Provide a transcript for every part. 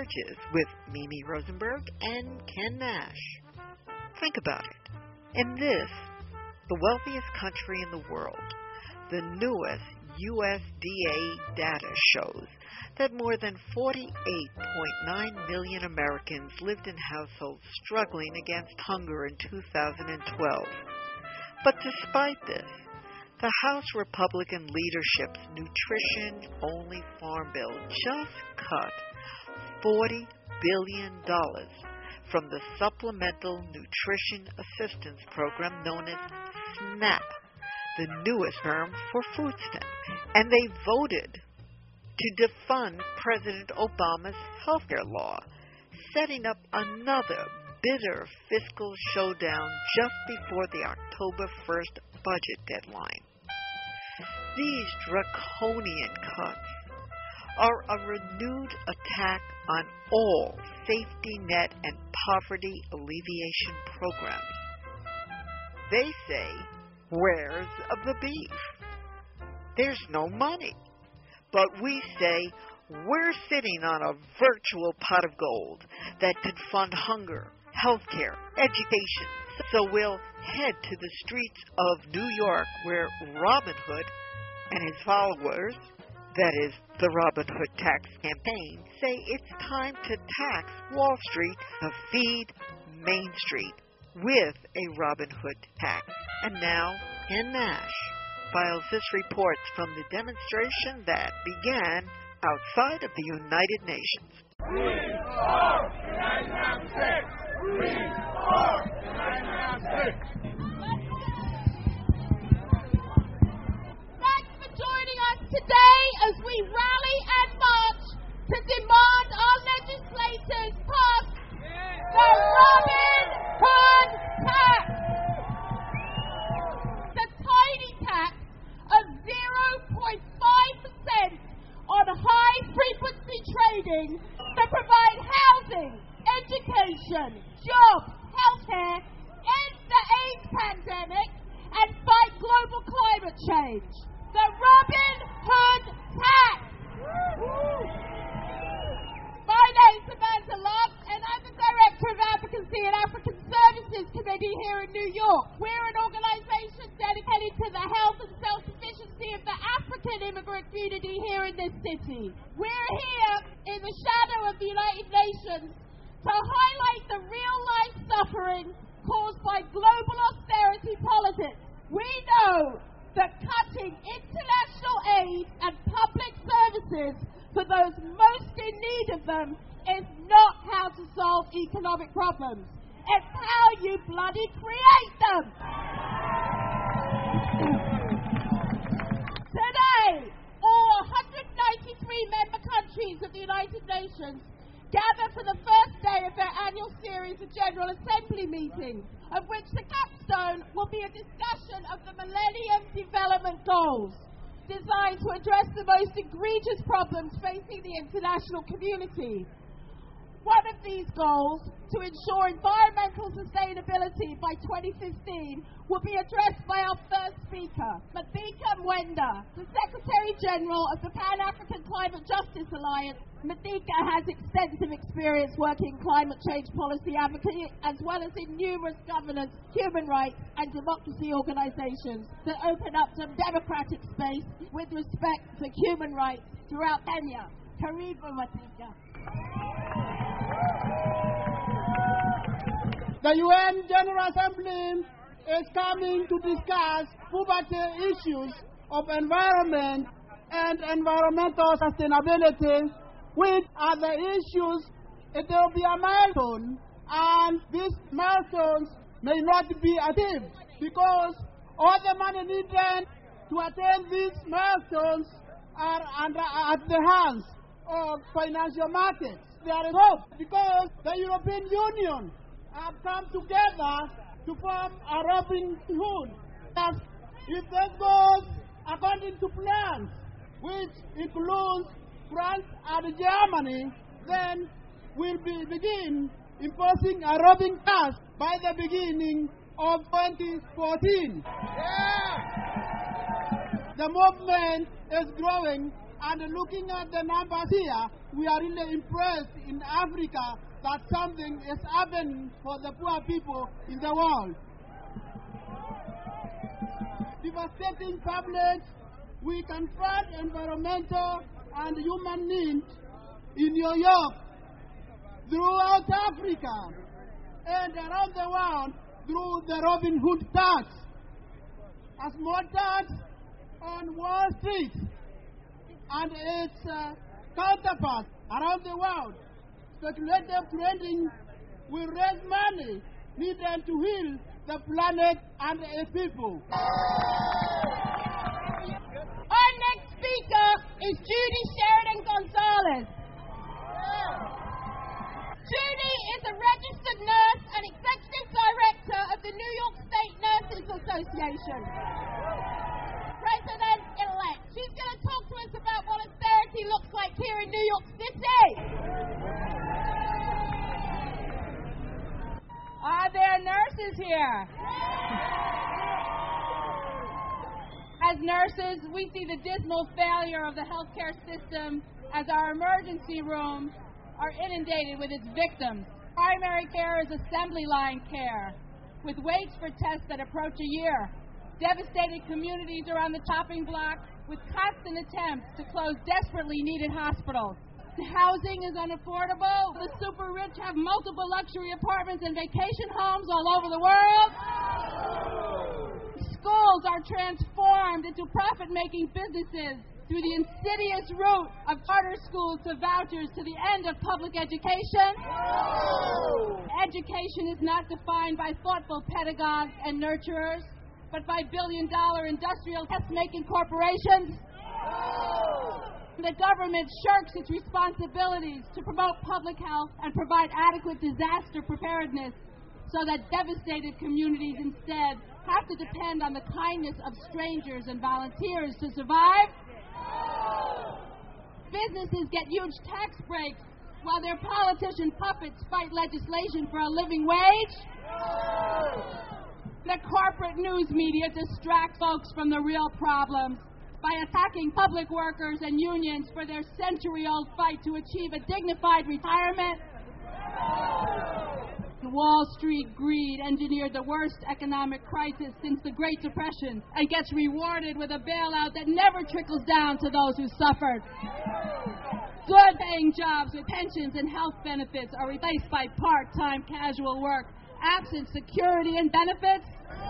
Emerges with Mimi Rosenberg and Ken Nash. Think about it. In this, the wealthiest country in the world, the newest USDA data shows that more than 48.9 million Americans lived in households struggling against hunger in 2012. But despite this, the House Republican leadership's nutrition-only farm bill just cut $40 billion from the Supplemental Nutrition Assistance Program known as SNAP, the newest term for food stamps, and they voted to defund President Obama's healthcare law, setting up another bitter fiscal showdown just before the October 1st budget deadline. These draconian cuts are a renewed attack on all safety net and poverty alleviation programs. They say, where's the beef? There's no money. But we say, we're sitting on a virtual pot of gold that could fund hunger, healthcare, education. So we'll head to the streets of New York where Robin Hood and his followers, that is, the Robin Hood tax campaign, say it's time to tax Wall Street to feed Main Street with a Robin Hood tax. And now, Ken Nash files this report from the demonstration that began outside of the United Nations. We are the 996! We are the 996! Joining us today as we rally and march to demand our legislators pass the Robin Hood tax. The tiny tax of 0.5% on high-frequency trading to provide housing, education, jobs, healthcare, end the AIDS pandemic, and fight global climate change. The Robin Hood tax. My name's Samantha Love, and I'm the Director of Advocacy and African Services Committee here in New York. We're an organization dedicated to the health and self-sufficiency of the African immigrant community here in this city. We're here in the shadow of the United Nations to highlight the real-life suffering caused by global austerity politics. We know that cutting international aid and public services for those most in need of them is not how to solve economic problems. It's how you bloody create them. Today, all 193 member countries of the United Nations gather for the first day of their annual series of General Assembly meetings, of which the capstone will be a discussion of the Millennium Development Goals, designed to address the most egregious problems facing the international community. One of these goals, to ensure environmental sustainability by 2015, will be addressed by our first speaker, Mathika Mwenda, the Secretary General of the Pan-African Climate Justice Alliance. Mathika has extensive experience working in climate change policy advocacy, as well as in numerous governance, human rights, and democracy organizations that open up some democratic space with respect for human rights throughout Kenya. Karibu, Mathika. The UN General Assembly is coming to discuss poverty issues of environment and environmental sustainability, which are the issues. It will be a milestone, and these milestones may not be achieved because all the money needed to attain these milestones are at the hands of financial markets. There is hope because the European Union have come together to form a Robin Hood. That if this goes according to plans, which includes France and Germany, then we'll begin imposing a Robin tax by the beginning of 2014. The movement is growing, and looking at the numbers here, we are really impressed in Africa that something is happening for the poor people in the world. Devastating problems, we confront environmental and human needs in New York, throughout Africa, and around the world through the Robin Hood tax, a small tax on Wall Street and its counterparts around the world. Speculative trading will raise money needed to heal the planet and its people. Our next speaker is Judy Sheridan Gonzalez. Judy is a registered nurse and executive director of the New York State Nurses Association. President-elect. She's going to talk to us about what austerity looks like here in New York City. Are there nurses here? As nurses, we see the dismal failure of the healthcare system as our emergency rooms are inundated with its victims. Primary care is assembly line care, with waits for tests that approach a year. Devastated communities are on the chopping block with constant attempts to close desperately needed hospitals. The housing is unaffordable. The super rich have multiple luxury apartments and vacation homes all over the world. Schools are transformed into profit-making businesses through the insidious route of charter schools to vouchers to the end of public education. Education is not defined by thoughtful pedagogues and nurturers, but by billion-dollar industrial test-making corporations. The government shirks its responsibilities to promote public health and provide adequate disaster preparedness so that devastated communities instead have to depend on the kindness of strangers and volunteers to survive. Businesses get huge tax breaks while their politician puppets fight legislation for a living wage. The corporate news media distract folks from the real problems by attacking public workers and unions for their century-old fight to achieve a dignified retirement. Wall Street greed engineered the worst economic crisis since the Great Depression and gets rewarded with a bailout that never trickles down to those who suffered. Good-paying jobs with pensions and health benefits are replaced by part-time casual work, absent security and benefits.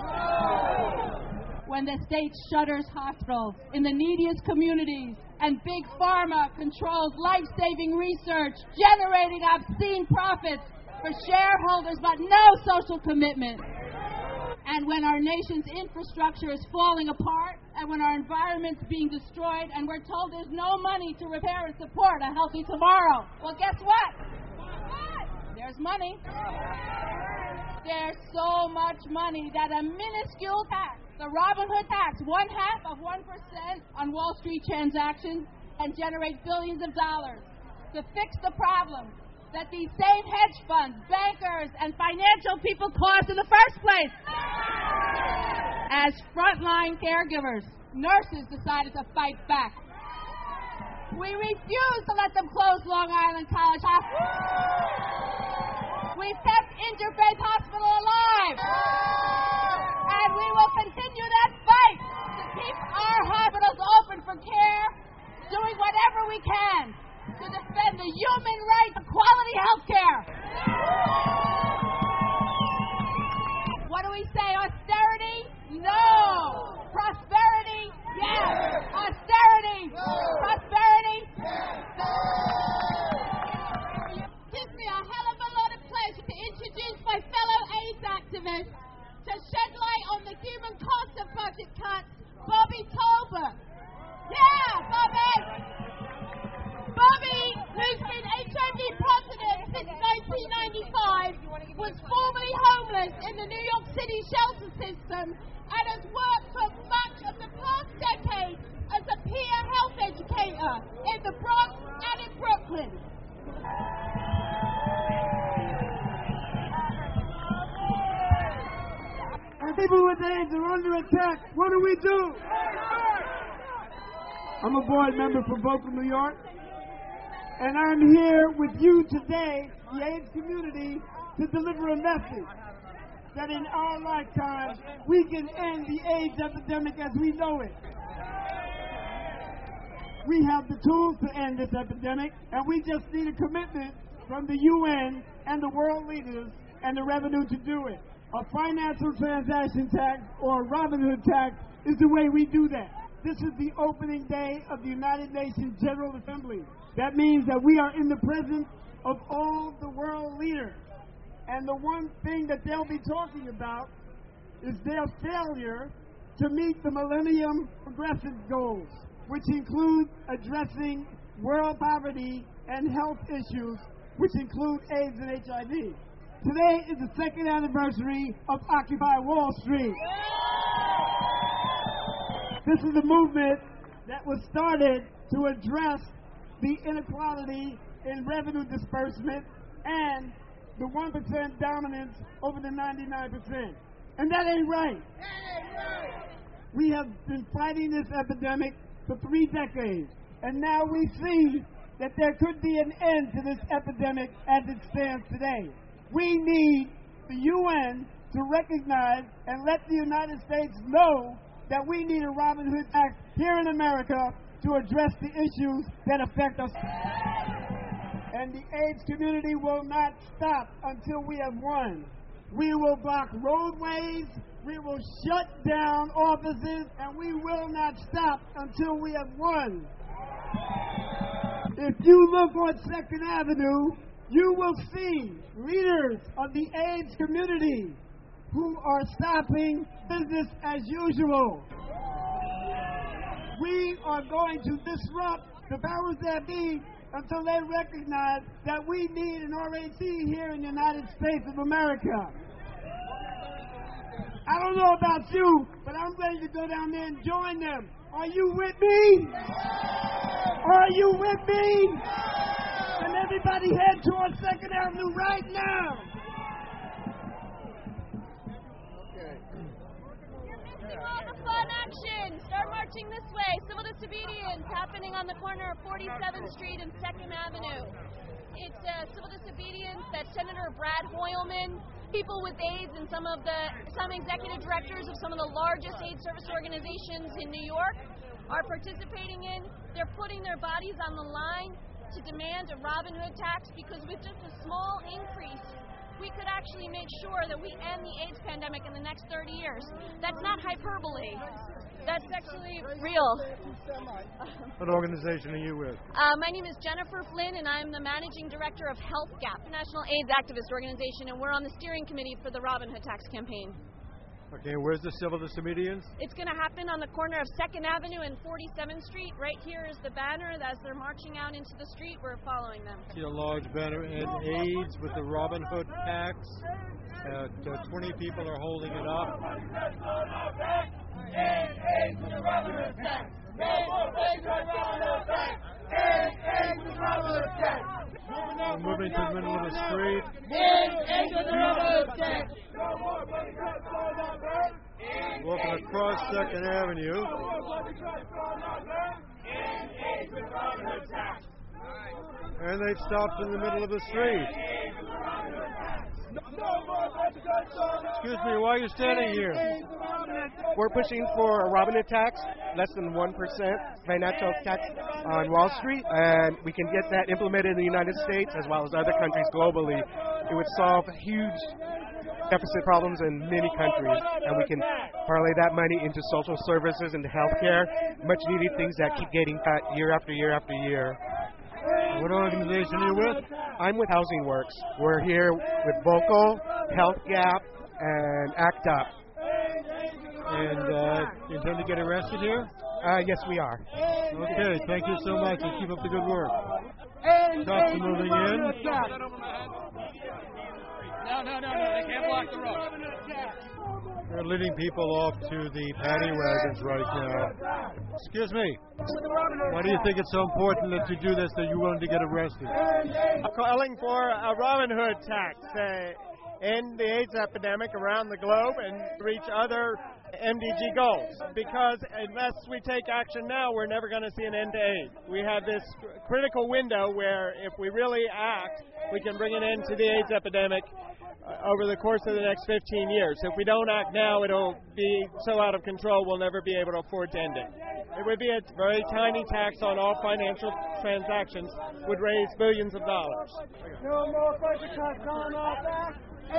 When the state shutters hospitals in the neediest communities and Big Pharma controls life-saving research, generating obscene profits for shareholders but no social commitment. And when our nation's infrastructure is falling apart, and when our environment's being destroyed, and we're told there's no money to repair and support a healthy tomorrow. Well, guess what? There's money. There's so much money that a minuscule tax, the Robin Hood tax, 0.5% on Wall Street transactions, can generate billions of dollars to fix the problem that these same hedge funds, bankers, and financial people caused in the first place. As frontline caregivers, nurses decided to fight back. We refuse to let them close Long Island College Hospital. We've kept Interfaith Hospital alive. And we will continue that fight to keep our hospitals open for care, doing whatever we can to defend the human right to quality health care. What do we say? Austerity? No. Prosperity? Yes. Austerity? Prosperity? Gives me a hell of a lot of pleasure to introduce my fellow AIDS activist to shed light on the human cost of budget cuts, Bobby Tolbert. Yeah, Bobby! Bobby, who's been HIV positive since 1995, was formerly homeless in the New York City shelter system and has worked for much of the past decade as a peer health educator in the Bronx and in Brooklyn. And people with AIDS are under attack. What do we do? I'm a board member for Brooklyn, New York. And I'm here with you today, the AIDS community, to deliver a message that in our lifetime, we can end the AIDS epidemic as we know it. We have the tools to end this epidemic, and we just need a commitment from the UN and the world leaders and the revenue to do it. A financial transaction tax, or Robin Hood tax, is the way we do that. This is the opening day of the United Nations General Assembly. That means that we are in the presence of all the world leaders. And the one thing that they'll be talking about is their failure to meet the Millennium Progressive Goals, which include addressing world poverty and health issues, which include AIDS and HIV. Today is the second anniversary of Occupy Wall Street. This is a movement that was started to address the inequality in revenue disbursement and the 1% dominance over the 99%. And that ain't right. We have been fighting this epidemic for 3 decades, and now we see that there could be an end to this epidemic as it stands today. We need the UN to recognize and let the United States know that we need a Robin Hood Act here in America to address the issues that affect us. And the AIDS community will not stop until we have won. We will block roadways, we will shut down offices, and we will not stop until we have won. If you look on 2nd Avenue, you will see leaders of the AIDS community who are stopping business as usual. We are going to disrupt the powers that be until they recognize that we need an RAC here in the United States of America. I don't know about you, but I'm ready to go down there and join them. Are you with me? Are you with me? And everybody head towards 2nd Avenue right now. All the fun action! Start marching this way. Civil disobedience happening on the corner of 47th Street and 2nd Avenue. It's civil disobedience that Senator Brad Hoylman, people with AIDS, and some executive directors of some of the largest AIDS service organizations in New York are participating in. They're putting their bodies on the line to demand a Robin Hood tax, because with just a small increase, we could actually make sure that we end the AIDS pandemic in the next 30 years. That's not hyperbole. That's actually real. What organization are you with? My name is Jennifer Flynn, and I'm the managing director of Health Gap, National AIDS Activist Organization, and we're on the steering committee for the Robin Hood tax campaign. Okay, where's the civil disobedience? It's going to happen on the corner of 2nd Avenue and 47th Street. Right here is the banner. As they're marching out into the street, we're following them. See a large banner, and AIDS with the Robin Hood tax. 20 people are holding it up. AIDS with the Robin Hood tax. No more AIDS with the Robin Hood tax. AIDS with the Robin Hood tax. We're moving to the middle of the street. AIDS with the Robin Hood tax. Walking across 2nd Avenue. And they've stopped in the middle of the street. Excuse me, why are you standing here? We're pushing for a Robin Hood tax, less than 1% financial tax on Wall Street, and we can get that implemented in the United States as well as other countries globally. It would solve huge deficit problems in many countries, and we can parlay that money into social services and healthcare, much needed things that keep getting cut year after year after year. What organization are you with? I'm with Housing Works. We're here with Vocal, Health Gap, and ACT UP. And you intend to get arrested here? Yes, we are. Okay, thank you so much, and keep up the good work. Cops are moving in. No, they can't block the road. They're leading people off to the paddy wagons right now. Excuse me. Why do you think it's so important that you do this, that you're willing to get arrested? I'm calling for a Robin Hood tax to end the AIDS epidemic around the globe and reach other MDG goals, because unless we take action now, we're never going to see an end to AIDS. We have this critical window where if we really act, we can bring an end to the AIDS epidemic over the course of the next 15 years. If we don't act now, it'll be so out of control we'll never be able to afford to end it. It would be a very tiny tax on all financial transactions, would raise billions of dollars. No more corporate tax on our back.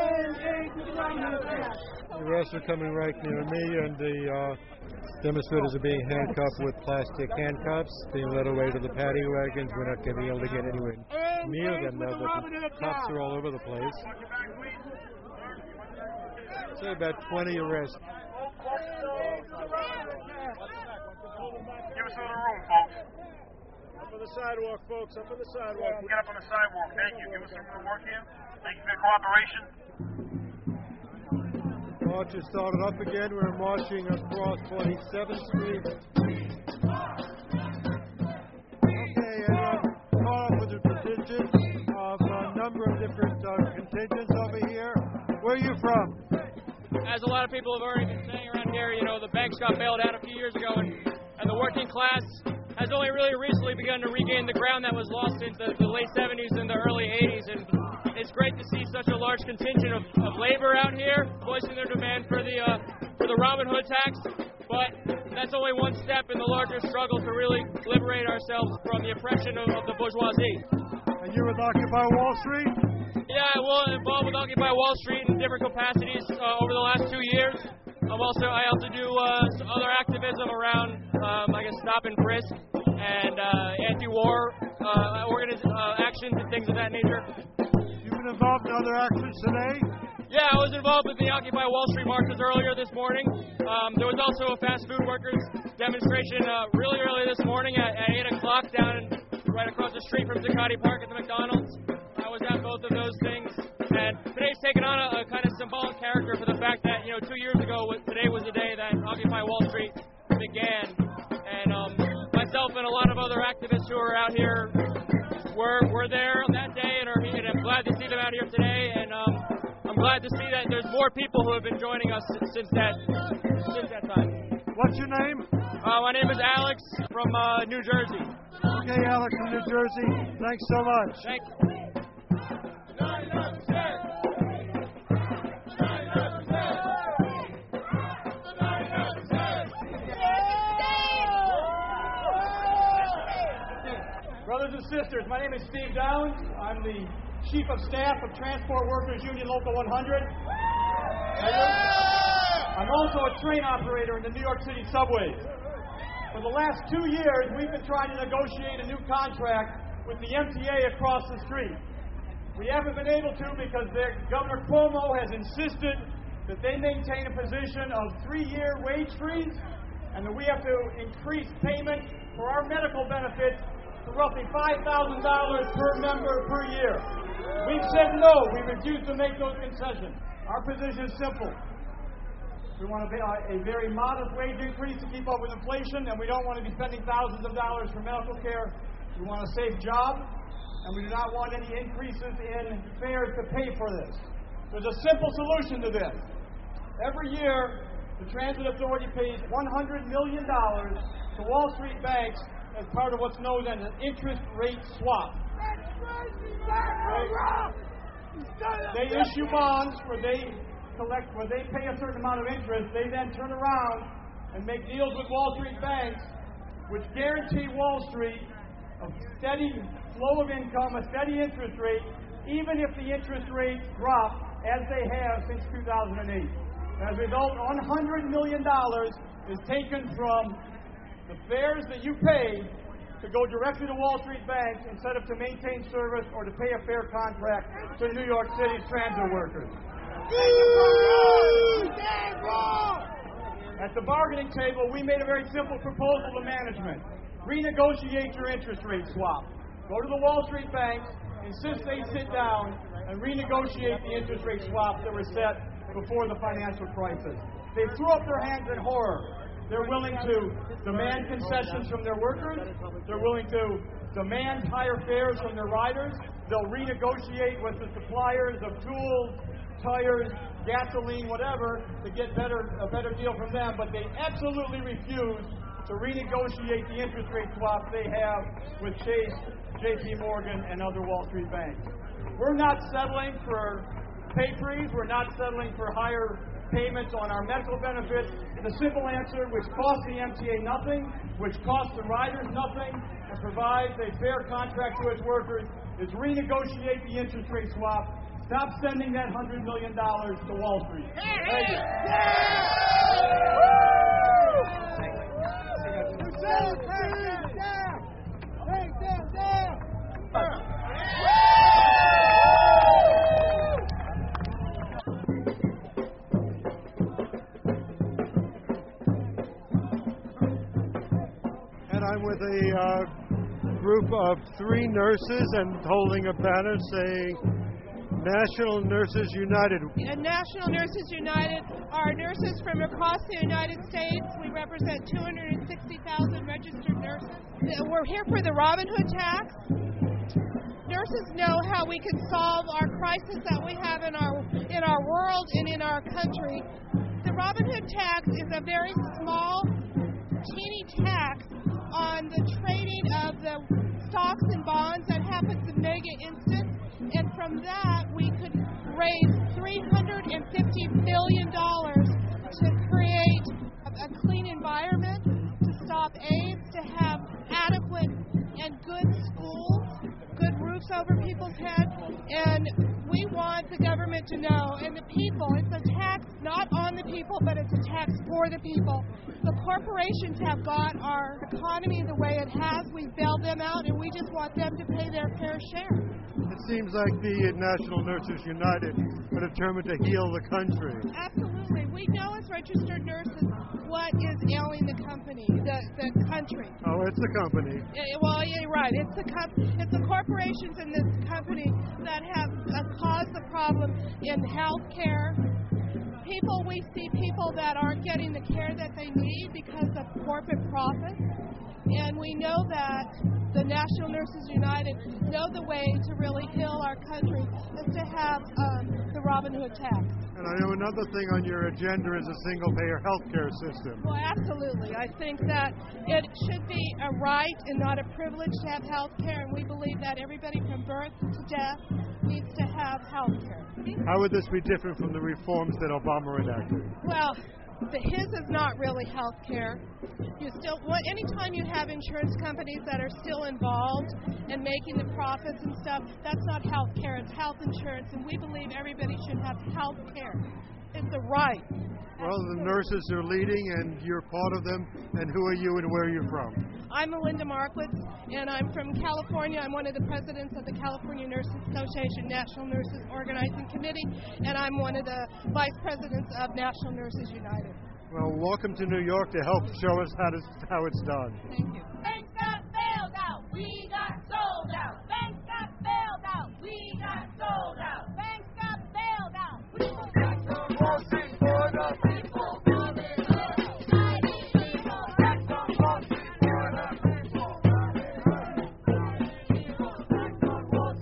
The arrests are coming right near me, and the demonstrators are being handcuffed with plastic handcuffs, being led away to the paddy wagons. We're not going to be able to get anywhere near them now, but the cops are all over the place. So about 20 arrests. Give us a little room, folks. Up on the sidewalk, folks. Up on the sidewalk. Get up on the sidewalk. Thank you. Give us some room to work here. Thank you for your cooperation. March has started up again. We're marching across 47th Street. Okay, and caught up with the contingent of a number of different contingents over here. Where are you from? As a lot of people have already been saying around here, you know, the banks got bailed out a few years ago, and the working class has only really recently begun to regain the ground that was lost in the late 70s and the early 80s. And it's great to see such a large contingent of labor out here voicing their demand for the Robin Hood tax. But that's only one step in the larger struggle to really liberate ourselves from the oppression of the bourgeoisie. And you're with Occupy Wall Street? Yeah, I was involved with Occupy Wall Street in different capacities over the last 2 years. I also do some other activism around, stop and frisk and anti-war actions and things of that nature. You've been involved in other actions today? Yeah, I was involved with the Occupy Wall Street marches earlier this morning. There was also a fast food workers demonstration really early this morning at 8 o'clock down right across the street from Zuccotti Park at the McDonald's. I was at both of those things. And today's taken on a kind of symbolic character for the fact that, 2 years ago, today was the day that Occupy Wall Street began. And myself and a lot of other activists who are out here were there on that day, and I'm glad to see them out here today. And I'm glad to see that there's more people who have been joining us since that time. What's your name? My name is Alex from New Jersey. Okay, Alex from New Jersey. Thanks so much. Thank you. Brothers and sisters, my name is Steve Downs. I'm the Chief of Staff of Transport Workers Union Local 100. I'm also a train operator in the New York City subways. For the last 2 years, we've been trying to negotiate a new contract with the MTA across the street. We haven't been able to because Governor Cuomo has insisted that they maintain a position of 3-year wage freeze and that we have to increase payment for our medical benefits to roughly $5,000 per member per year. We've said no. We refuse to make those concessions. Our position is simple. We want a very modest wage increase to keep up with inflation, and we don't want to be spending thousands of dollars for medical care. We want a safe job, and we do not want any increases in fares to pay for this. There's a simple solution to this. Every year, the Transit Authority pays $100 million to Wall Street banks as part of what's known as an interest rate swap. They issue bonds where they pay a certain amount of interest. They then turn around and make deals with Wall Street banks which guarantee Wall Street a steady flow of income, a steady interest rate, even if the interest rates drop as they have since 2008. As a result, $100 million is taken from the fares that you pay to go directly to Wall Street banks instead of to maintain service or to pay a fair contract to New York City's transit workers. At the bargaining table, we made a very simple proposal to management. Renegotiate your interest rate swap. Go to the Wall Street banks, insist they sit down, and renegotiate the interest rate swaps that were set before the financial crisis. They threw up their hands in horror. They're willing to demand concessions from their workers. They're willing to demand higher fares from their riders. They'll renegotiate with the suppliers of tools, tires, gasoline, whatever, to get a better deal from them, but they absolutely refuse to renegotiate the interest rate swaps they have with Chase, JP Morgan, and other Wall Street banks. We're not settling for pay freeze. We're not settling for higher payments on our medical benefits. The simple answer, which costs the MTA nothing, which costs the riders nothing, and provides a fair contract to its workers, is renegotiate the interest rate swap. Stop sending that $100 million to Wall Street. Thank you. And I'm with a group of 3 nurses and holding a banner saying National Nurses United. And National Nurses United are nurses from across the United States. We represent 260,000 registered nurses. We're here for the Robin Hood tax. Nurses know how we can solve our crisis that we have in our world and in our country. The Robin Hood tax is a very small, teeny tax on the trading of the stocks and bonds that happens in mega instant. And from that, we could raise $350 billion to create a clean environment, to stop AIDS, to have adequate and good schools, good roofs over people's heads. And we want the government to know, and the people, it's a tax not on the people, but it's a tax for the people. The corporations have got our economy the way it has. We bailed them out, and we just want them to pay their fair share. It seems like the National Nurses United are determined to heal the country. Absolutely. We know as registered nurses what is ailing the company, the country. Oh, it's the company. Well, yeah, right. It's the corporations in this company that have caused the problem in health care. We see people that aren't getting the care that they need because of corporate profits. And we know that the National Nurses United know the way to really heal our country is to have the Robin Hood tax. And I know another thing on your agenda is a single-payer health care system. Well, absolutely. I think that it should be a right and not a privilege to have health care, and we believe that everybody from birth to death needs to have health care. How would this be different from the reforms that Obama enacted? Well, his is not really health care. Anytime you have insurance companies that are still involved and making the profits and stuff, that's not health care, it's health insurance, and we believe everybody should have health care. It's a right. Well, the nurses are leading, and you're part of them, and who are you and where are you from? I'm Melinda Markowitz, and I'm from California. I'm one of the presidents of the California Nurses Association National Nurses Organizing Committee, and I'm one of the vice presidents of National Nurses United. Well, welcome to New York to help show us how it's done. Thank you. Banks got bailed out, we got sold out. Banks got bailed out, we got sold out. Banks got bailed out. Tax on Wall Street for the people. Robin Hood, mighty people. Tax on Wall Street for the people. Robin Hood, tax on Wall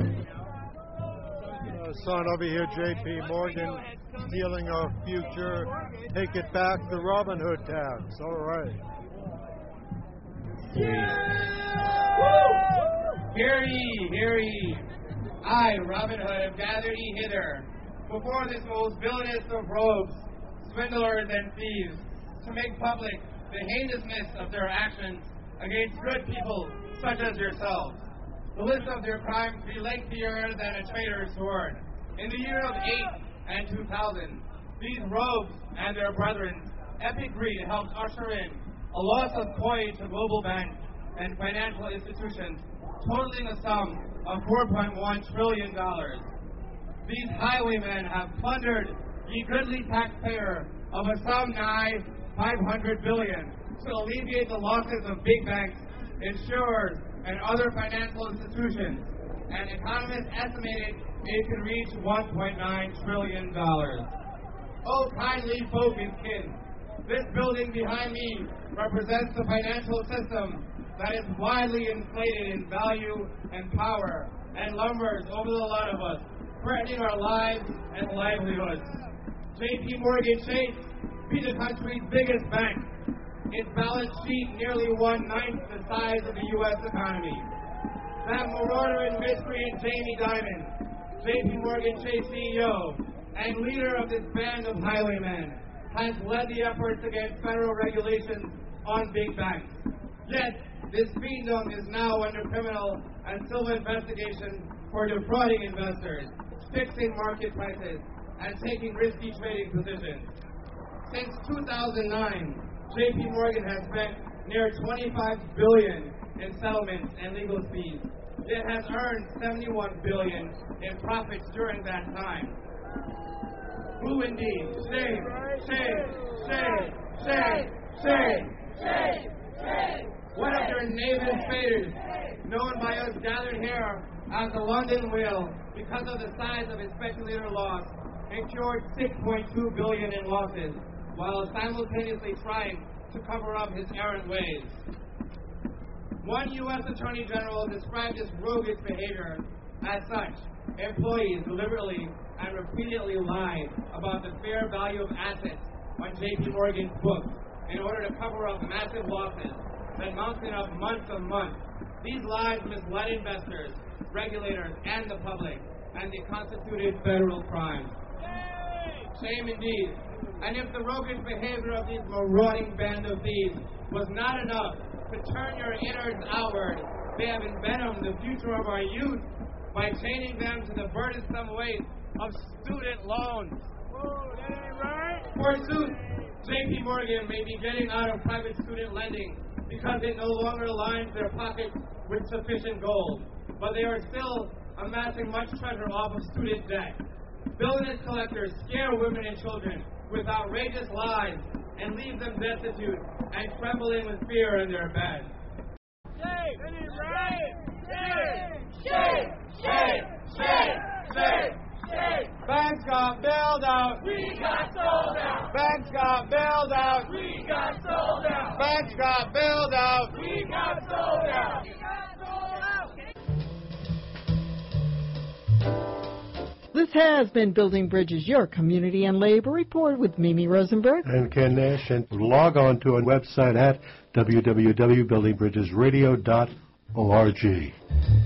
Street. Son over here, JP Morgan, stealing our future. Take it back, the Robin Hood tax. All right. Hear ye, hear ye. I, Robin Hood, have gathered ye hither before this most villainous of rogues, swindlers, and thieves, to make public the heinousness of their actions against good people such as yourselves. The list of their crimes be lengthier than a traitor's sword. In the year of 8 and 2000, these rogues and their brethren, Epic Greed helped usher in a loss of coin to global banks and financial institutions, totaling a sum of $4.1 trillion. These highwaymen have plundered ye goodly taxpayer of a sum nigh $500 billion to alleviate the losses of big banks, insurers, and other financial institutions. And economists estimated it could reach $1.9 trillion. Oh, kindly folk and kin, this building behind me represents the financial system that is widely inflated in value and power and lumbers over the lot of us, threatening our lives and livelihoods. J.P. Morgan Chase be the country's biggest bank. Its balance sheet nearly 1/9 the size of the U.S. economy. That marauder and miscreant Jamie Dimon, J.P. Morgan Chase CEO and leader of this band of highwaymen, has led the efforts against federal regulations on big banks. Yet, this fiendom is now under criminal and civil investigation for defrauding investors, fixing market prices, and taking risky trading positions. Since 2009, J.P. Morgan has spent near $25 billion in settlements and legal fees. It has earned $71 billion in profits during that time. Who indeed? Shame, shame, shame, shame, shame, shame, shame. What of your knavish faders, known by us gathered here as the London Whale, because of the size of its speculator loss, incurred $6.2 billion in losses, while simultaneously trying to cover up his errant ways. One U.S. Attorney General described this roguish behavior as such: employees deliberately and repeatedly lied about the fair value of assets on J.P. Morgan's books in order to cover up massive losses that mounted up months and months. These lies misled investors, regulators, and the public, and they constituted federal crimes. Shame indeed. And if the roguish behavior of these marauding band of thieves was not enough to turn your innards outward, they have envenomed the future of our youth by chaining them to the burdensome weight of student loans. Whoa, that ain't right. Forsooth, J.P. Morgan may be getting out of private student lending because it no longer lines their pockets with sufficient gold, but they are still amassing much treasure off of student debt. Villainous collectors scare women and children with outrageous lies and leave them destitute and trembling with fear in their beds. Shame! That ain't right! Shame! Shame! Shame! Shame! Shame! Banks got bailed out. We got sold out. Banks got bailed out. We got sold out. Banks got bailed out. We got sold out. We got sold out. This has been Building Bridges, your community and labor report with Mimi Rosenberg and Ken Nash. And log on to our website at www.buildingbridgesradio.org.